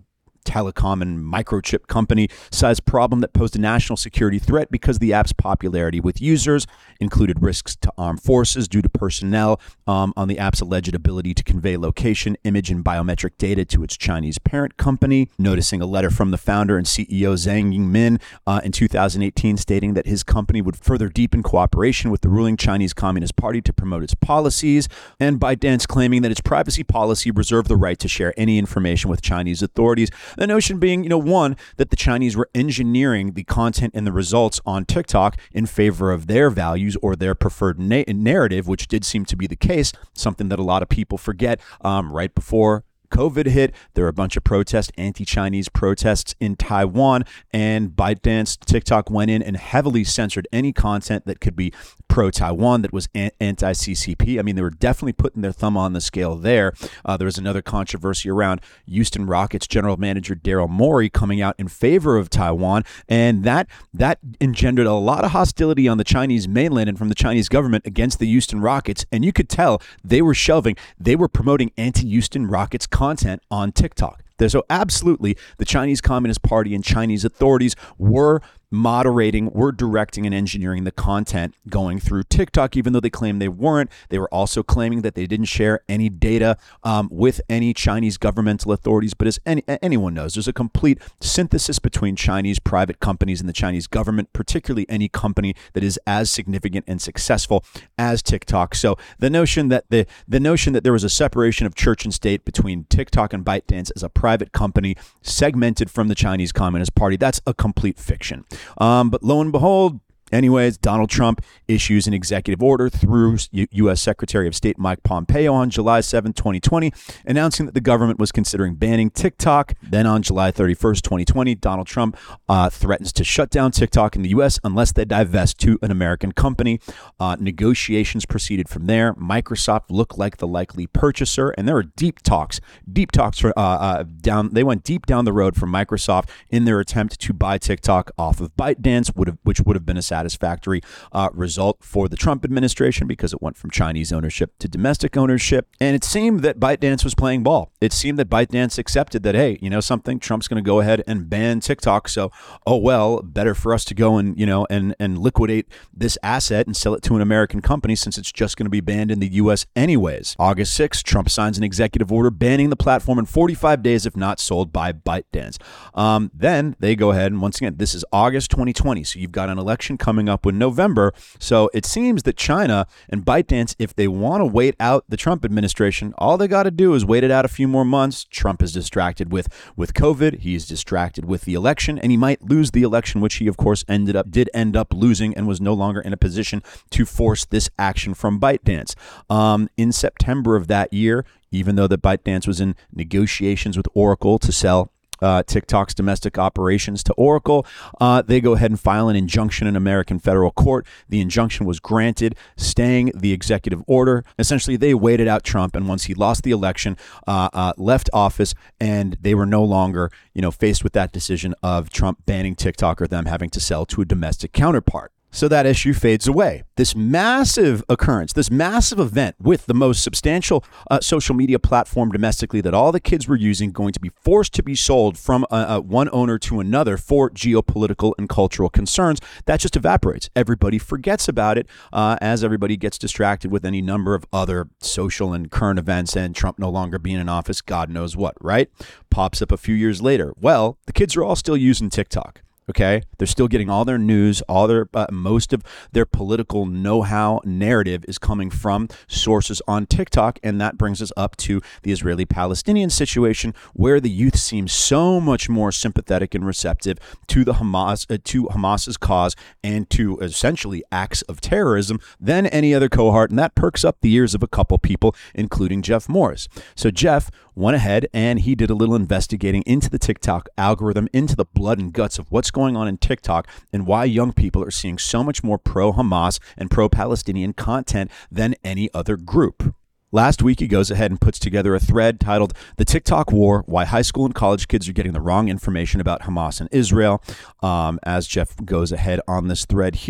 telecom and microchip company-sized problem that posed a national security threat because the app's popularity with users included risks to armed forces due to personnel um, on the app's alleged ability to convey location, image, and biometric data to its Chinese parent company. Noticing a letter from the founder and C E O Zhang Yingmin uh, in two thousand eighteen stating that his company would further deepen cooperation with the ruling Chinese Communist Party to promote its policies, and ByteDance claiming that its privacy policy reserved the right to share any information with Chinese authorities. The notion being, you know, one, that the Chinese were engineering the content and the results on TikTok in favor of their values or their preferred na- narrative, which did seem to be the case, something that a lot of people forget um, right before COVID hit. There were a bunch of protests, anti-Chinese protests in Taiwan, and ByteDance, TikTok went in and heavily censored any content that could be pro-Taiwan, that was anti-C C P. I mean, they were definitely putting their thumb on the scale there. Uh, there was another controversy around Houston Rockets general manager Daryl Morey coming out in favor of Taiwan, and that that engendered a lot of hostility on the Chinese mainland and from the Chinese government against the Houston Rockets, and you could tell they were shelving, they were promoting anti-Houston Rockets content on TikTok. So absolutely, the Chinese Communist Party and Chinese authorities were moderating, were directing and engineering the content going through TikTok, even though they claimed they weren't. They were also claiming that they didn't share any data um, with any Chinese governmental authorities. But as any, anyone knows, there's a complete synthesis between Chinese private companies and the Chinese government, particularly any company that is as significant and successful as TikTok. So the notion that the the notion that there was a separation of church and state between TikTok and ByteDance as a private company segmented from the Chinese Communist Party, that's a complete fiction. Um, but lo and behold, anyways, Donald Trump issues an executive order through U S Secretary of State Mike Pompeo on July seventh, twenty twenty, announcing that the government was considering banning TikTok. Then on July thirty-first, twenty twenty, Donald Trump uh, threatens to shut down TikTok in the U S unless they divest to an American company. Uh, negotiations proceeded from there. Microsoft looked like the likely purchaser, and there were deep talks, deep talks for, uh, uh, down. They went deep down the road from Microsoft in their attempt to buy TikTok off of ByteDance, would have, which would have been a satisfactory uh, result for the Trump administration because it went from Chinese ownership to domestic ownership. And it seemed that ByteDance was playing ball. It seemed that ByteDance accepted that, hey, you know something, Trump's going to go ahead and ban TikTok. So, oh, well, better for us to go and, you know, and, and liquidate this asset and sell it to an American company since it's just going to be banned in the U S anyways. August sixth, Trump signs an executive order banning the platform in forty-five days if not sold by ByteDance. Um, then they go ahead and once again, this is August twenty twenty. So you've got an election coming up in November. So it seems that China and ByteDance, if they want to wait out the Trump administration, all they got to do is wait it out a few more months. Trump is distracted with, with COVID. He's distracted with the election, and he might lose the election, which he, of course, ended up did end up losing and was no longer in a position to force this action from ByteDance. Um, in September of that year, even though that ByteDance was in negotiations with Oracle to sell Uh, TikTok's domestic operations to Oracle, uh, they go ahead and file an injunction in American federal court. The injunction was granted, staying the executive order. Essentially, they waited out Trump, and once he lost the election, uh, uh, left office, and they were no longer, you know, faced with that decision of Trump banning TikTok or them having to sell to a domestic counterpart. So that issue fades away. This massive occurrence, this massive event with the most substantial uh, social media platform domestically that all the kids were using going to be forced to be sold from uh, uh, one owner to another for geopolitical and cultural concerns, that just evaporates. Everybody forgets about it uh, as everybody gets distracted with any number of other social and current events, and Trump no longer being in office, God knows what, right? Pops up a few years later. Well, the kids are all still using TikTok. Okay, they're still getting all their news, all their uh, most of their political know-how narrative is coming from sources on TikTok, and that brings us up to the Israeli-Palestinian situation, where the youth seems so much more sympathetic and receptive to the Hamas, uh, to Hamas's cause, and to essentially acts of terrorism than any other cohort, and that perks up the ears of a couple people, including Jeff Morris. So Jeff went ahead and he did a little investigating into the TikTok algorithm, into the blood and guts of what's going on in TikTok and why young people are seeing so much more pro-Hamas and pro-Palestinian content than any other group. Last week, he goes ahead and puts together a thread titled The TikTok War, Why High School and College Kids Are Getting the Wrong Information About Hamas and Israel. Um, as Jeff goes ahead on this thread here,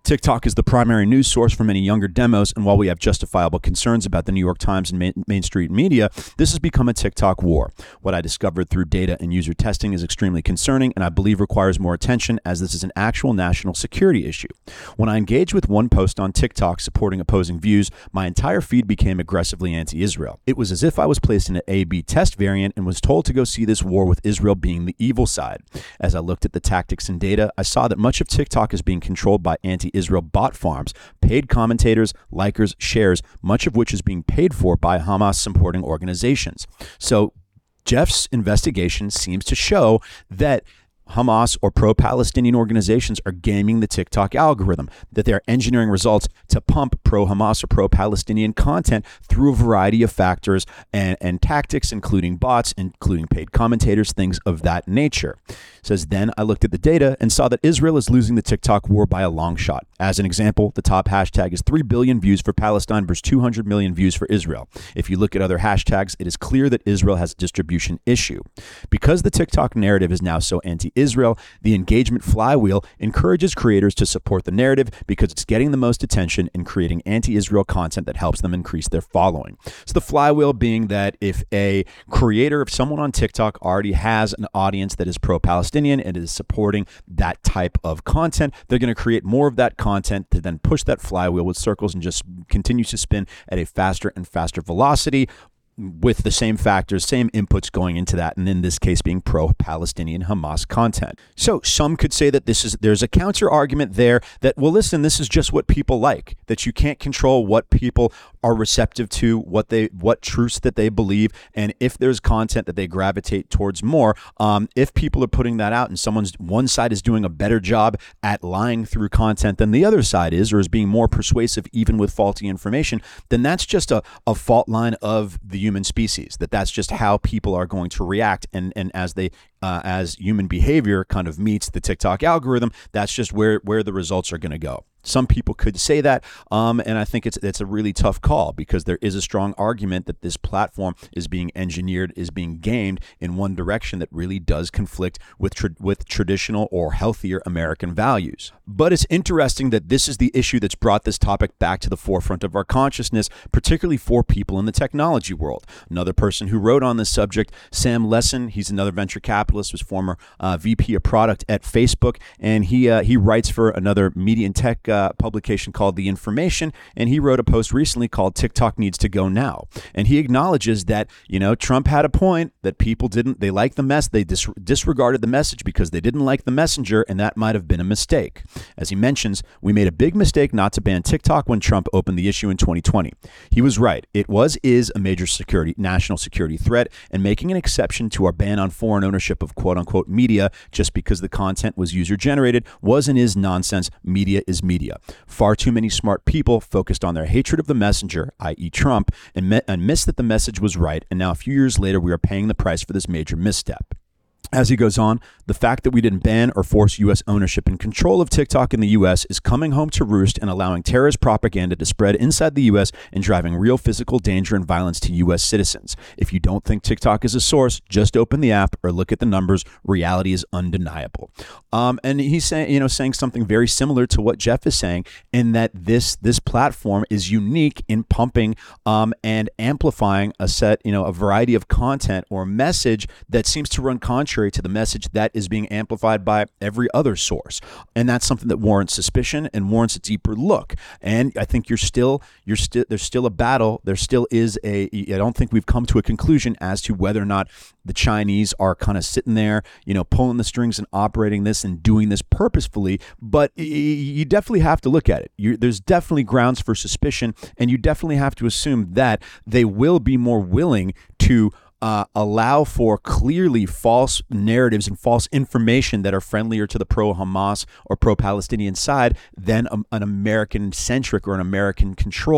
TikTok is the primary news source for many younger demos, and while we have justifiable concerns about the New York Times and main, mainstream media, this has become a TikTok war. What I discovered through data and user testing is extremely concerning, and I believe requires more attention, as this is an actual national security issue. When I engaged with one post on TikTok supporting opposing views, my entire feed became aggressively anti-Israel. It was as if I was placed in an A B test variant and was told to go see this war with Israel being the evil side. As I looked at the tactics and data, I saw that much of TikTok is being controlled by anti Israel bot farms, paid commentators, likers, shares, much of which is being paid for by Hamas supporting organizations. So Jeff's investigation seems to show that Hamas or pro-Palestinian organizations are gaming the TikTok algorithm, that they're engineering results to pump pro-Hamas or pro-Palestinian content through a variety of factors and, and tactics, including bots, including paid commentators, things of that nature. It says, then I looked at the data and saw that Israel is losing the TikTok war by a long shot. As an example, the top hashtag is three billion views for Palestine versus two hundred million views for Israel. If you look at other hashtags, it is clear that Israel has a distribution issue. Because the TikTok narrative is now so anti-Israel, the engagement flywheel encourages creators to support the narrative because it's getting the most attention and creating anti-Israel content that helps them increase their following. So the flywheel being that if a creator, if someone on TikTok already has an audience that is pro-Palestinian and is supporting that type of content, they're going to create more of that content to then push that flywheel with circles and just continue to spin at a faster and faster velocity, with the same factors, same inputs going into that, and in this case being pro-Palestinian Hamas content. So some could say that this is there's a counter argument there that, well, listen, this is just what people like, that you can't control what people are receptive to, what they what truths that they believe, and if there's content that they gravitate towards more, um, if people are putting that out and someone's one side is doing a better job at lying through content than the other side is, or is being more persuasive even with faulty information, then that's just a, a fault line of the human species, that that's just how people are going to react, and and as they uh, as human behavior kind of meets the TikTok algorithm, that's just where where the results are going to go. Some people could say that, um, and I think it's it's a really tough call, because there is a strong argument that this platform is being engineered, is being gamed in one direction that really does conflict with tra- with traditional or healthier American values. But it's interesting that this is the issue that's brought this topic back to the forefront of our consciousness, particularly for people in the technology world. Another person who wrote on this subject, Sam Lessin, he's another venture capitalist, was former uh, V P of product at Facebook, and he uh, he writes for another media and tech Uh, publication called The Information, and he wrote a post recently called TikTok Needs to Go Now. And he acknowledges that, you know, Trump had a point, that people didn't, they liked the mess, they dis- disregarded the message because they didn't like the messenger, and that might have been a mistake. As he mentions, we made a big mistake not to ban TikTok when Trump opened the issue in twenty twenty. He was right. It was, is a major security, national security threat, and making an exception to our ban on foreign ownership of quote unquote media just because the content was user generated was and is nonsense. Media is media. Far too many smart people focused on their hatred of the messenger, that is. Trump, and, me- and missed that the message was right, and now a few years later we are paying the price for this major misstep. As he goes on, the fact that we didn't ban or force U S ownership and control of TikTok in the U S is coming home to roost and allowing terrorist propaganda to spread inside the U S and driving real physical danger and violence to U S citizens. If you don't think TikTok is a source, just open the app or look at the numbers. Reality is undeniable. Um, and he's saying, you know, saying something very similar to what Jeff is saying, in that this this platform is unique in pumping um, and amplifying a set, you know, a variety of content or message that seems to run contrary to the message that is being amplified by every other source. And that's something that warrants suspicion and warrants a deeper look. And I think you're still, you're still, there's still a battle. There still is a, I don't think we've come to a conclusion as to whether or not the Chinese are kind of sitting there, you know, pulling the strings and operating this and doing this purposefully. But you definitely have to look at it. You, there's definitely grounds for suspicion, and you definitely have to assume that they will be more willing to Uh, allow for clearly false narratives and false information that are friendlier to the pro-Hamas or pro-Palestinian side than a, an American-centric or an American-controlled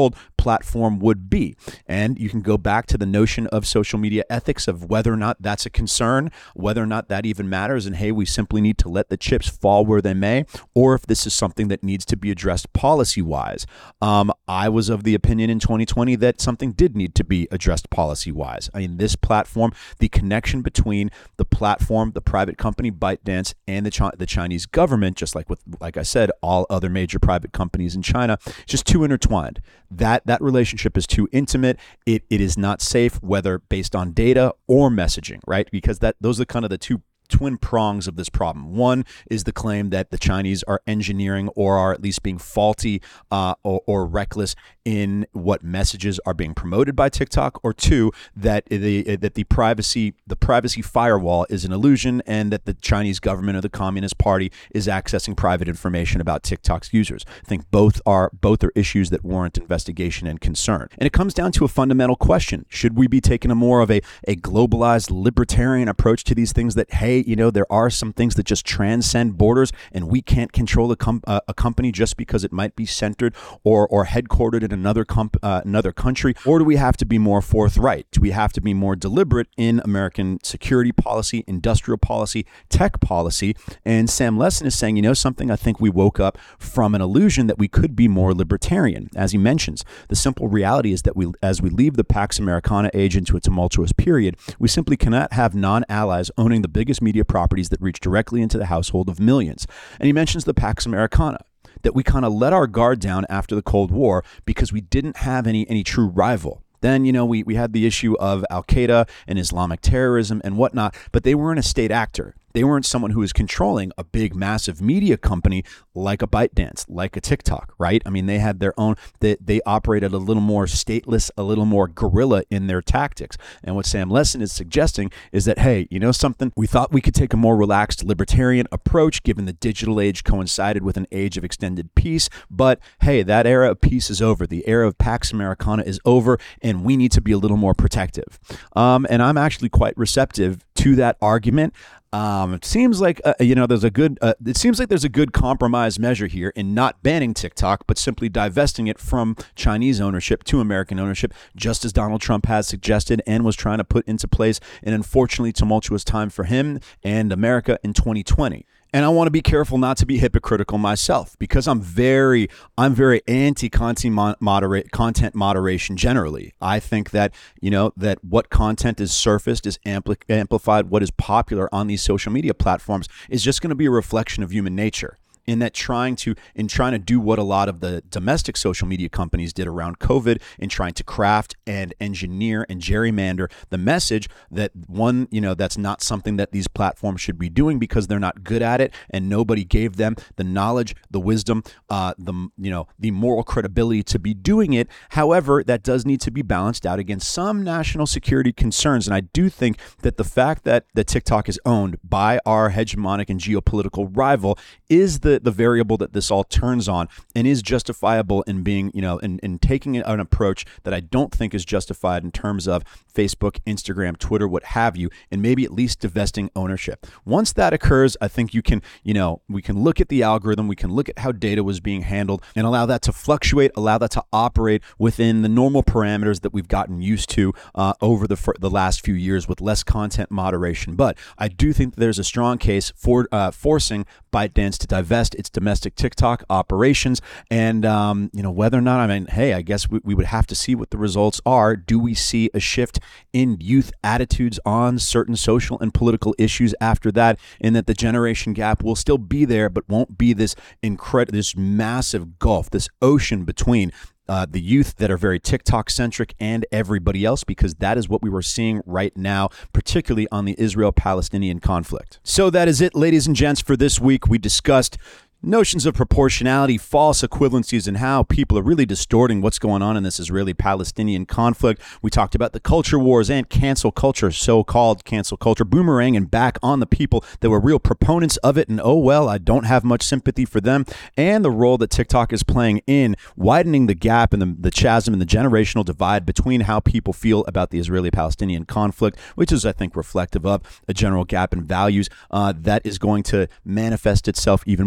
platform would be. And you can go back to the notion of social media ethics, of whether or not that's a concern, whether or not that even matters, and hey, we simply need to let the chips fall where they may, or if this is something that needs to be addressed policy-wise. Um, I was of the opinion in twenty twenty that something did need to be addressed policy-wise. I mean, this platform, the connection between the platform, the private company ByteDance, and the Ch- the Chinese government, just like with, like I said, all other major private companies in China, just too intertwined. That that relationship is too intimate. It it is not safe, whether based on data or messaging, right? Because that those are kind of the two twin prongs of this problem. One is the claim that the Chinese are engineering or are at least being faulty uh, or, or reckless in what messages are being promoted by TikTok, or two, that the that the privacy the privacy firewall is an illusion, and that the Chinese government or the Communist Party is accessing private information about TikTok's users. I think both are both are issues that warrant investigation and concern. And it comes down to a fundamental question: should we be taking a more of a a globalized libertarian approach to these things? That hey, you know, there are some things that just transcend borders, and we can't control a, com- uh, a company just because it might be centered or or headquartered in another comp- uh, another country? Or do we have to be more forthright? Do we have to be more deliberate in American security policy, industrial policy, tech policy? And Sam Lessin is saying, you know, something, I think we woke up from an illusion that we could be more libertarian. As he mentions, the simple reality is that we, as we leave the Pax Americana age into a tumultuous period, we simply cannot have non-allies owning the biggest media properties that reach directly into the household of millions. And he mentions the Pax Americana, that we kind of let our guard down after the Cold War because we didn't have any any true rival. Then, you know, we, we had the issue of Al-Qaeda and Islamic terrorism and whatnot, but they weren't a state actor. They weren't someone who was controlling a big, massive media company like a ByteDance, like a TikTok, right? I mean, they had their own, they, they operated a little more stateless, a little more guerrilla in their tactics. And what Sam Lessin is suggesting is that, hey, you know something? We thought we could take a more relaxed libertarian approach given the digital age coincided with an age of extended peace. But hey, that era of peace is over. The era of Pax Americana is over, and we need to be a little more protective. Um, and I'm actually quite receptive to that argument. Um, it seems like uh, you know there's a good. Uh, it seems like there's a good compromise measure here in not banning TikTok, but simply divesting it from Chinese ownership to American ownership, just as Donald Trump has suggested and was trying to put into place an unfortunately tumultuous time for him and America in twenty twenty. And I want to be careful not to be hypocritical myself, because I'm very, I'm very anti-content moderate content moderation generally. I think that, you know, that what content is surfaced, is ampli- amplified, what is popular on these social media platforms is just going to be a reflection of human nature. In that trying to in trying to do what a lot of the domestic social media companies did around COVID, in trying to craft and engineer and gerrymander the message that one, you know, that's not something that these platforms should be doing because they're not good at it, and nobody gave them the knowledge, the wisdom, uh, the you know, the moral credibility to be doing it. However, that does need to be balanced out against some national security concerns, and I do think that the fact that that TikTok is owned by our hegemonic and geopolitical rival is the the variable that this all turns on, and is justifiable in being, you know, in, in taking an approach that I don't think is justified in terms of Facebook, Instagram, Twitter, what have you, and maybe at least divesting ownership. Once that occurs, I think you can, you know, we can look at the algorithm, we can look at how data was being handled and allow that to fluctuate, allow that to operate within the normal parameters that we've gotten used to uh, over the the last few years with less content moderation. But I do think that there's a strong case for uh, forcing ByteDance to divest its domestic TikTok operations, and um, you know, whether or not, I mean, hey, I guess we, we would have to see what the results are. Do we see a shift in youth attitudes on certain social and political issues after that, in that the generation gap will still be there, but won't be this incredible, this massive gulf, this ocean between Uh, the youth that are very TikTok-centric and everybody else, because that is what we were seeing right now, particularly on the Israel-Palestinian conflict. So that is it, ladies and gents, for this week. We discussed notions of proportionality, false equivalencies, and how people are really distorting what's going on in this Israeli-Palestinian conflict. We talked about the culture wars and cancel culture, so-called cancel culture, boomeranging back on the people that were real proponents of it, and oh well, I don't have much sympathy for them, and the role that TikTok is playing in widening the gap and the, the chasm and the generational divide between how people feel about the Israeli-Palestinian conflict, which is, I think, reflective of a general gap in values uh, that is going to manifest itself even more aggressively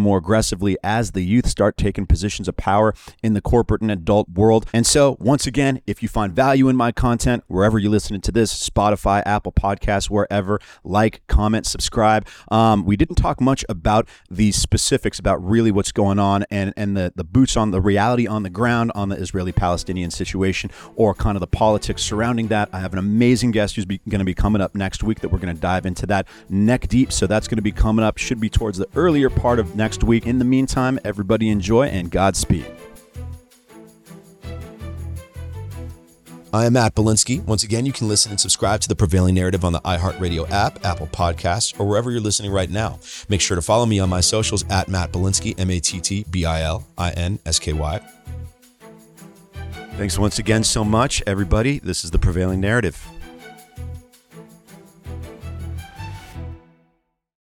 aggressively as the youth start taking positions of power in the corporate and adult world. And so, once again, if you find value in my content, wherever you're listening to this, Spotify, Apple Podcasts, wherever, like, comment, subscribe. Um, we didn't talk much about the specifics about really what's going on and, and the, the boots on the reality on the ground on the Israeli-Palestinian situation, or kind of the politics surrounding that. I have an amazing guest who's going to be coming up next week that we're going to dive into that neck deep. So that's going to be coming up, should be towards the earlier part of next week. In the meantime, everybody enjoy and Godspeed. I am Matt Belinsky. Once again, you can listen and subscribe to The Prevailing Narrative on the iHeartRadio app, Apple Podcasts, or wherever you're listening right now. Make sure to follow me on my socials at Matt Belinsky, M A T T B I L I N S K Y. Thanks once again so much, everybody. This is The Prevailing Narrative.